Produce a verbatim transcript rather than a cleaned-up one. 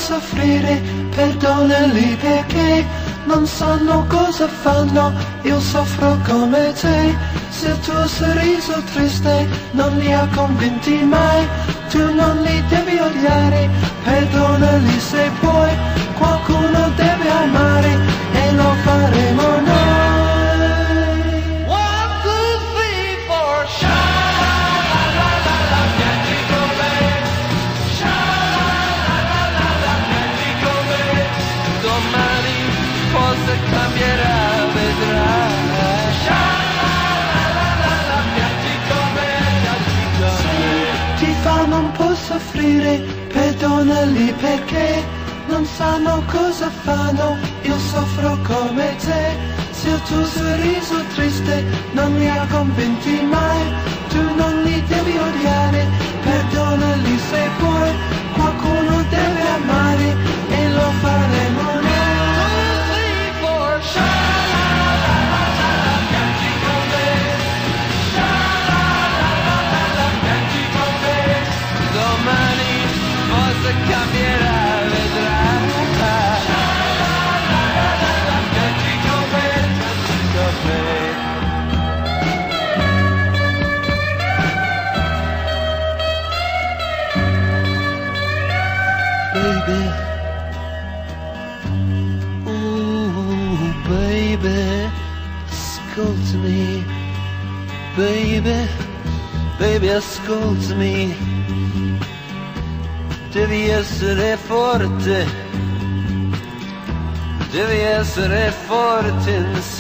soffrire, perdonali perché non sanno cosa fanno, io soffro come te. Se il tuo sorriso triste non li ha convinti mai, tu non li devi odiare, perdonali se puoi, qualcuno deve amare e lo faremo noi. One, two, three, four, sha-la-la-la-la, piangi con me, sha-la-la-la-la, piangi con me, domani forse cambierà, vedrai, sha-la-la-la-la, piangi con me, piangi con me. Ti fanno un po' soffrire, perdonali perché non sanno cosa fanno, io soffro come te. Se il tuo sorriso triste non mi ha convinti mai, tu non li devi odiare, perdonali se puoi, qualcuno deve amare e lo faremo noi. Two, three, four, sha-la-la-la-la, piangi con me, sha-la-la-la-la, piangi con me, domani forse cambierà, vedrai. Baby, ooh baby, ascoltami, baby, baby ascoltami, devi essere forte, devi essere forte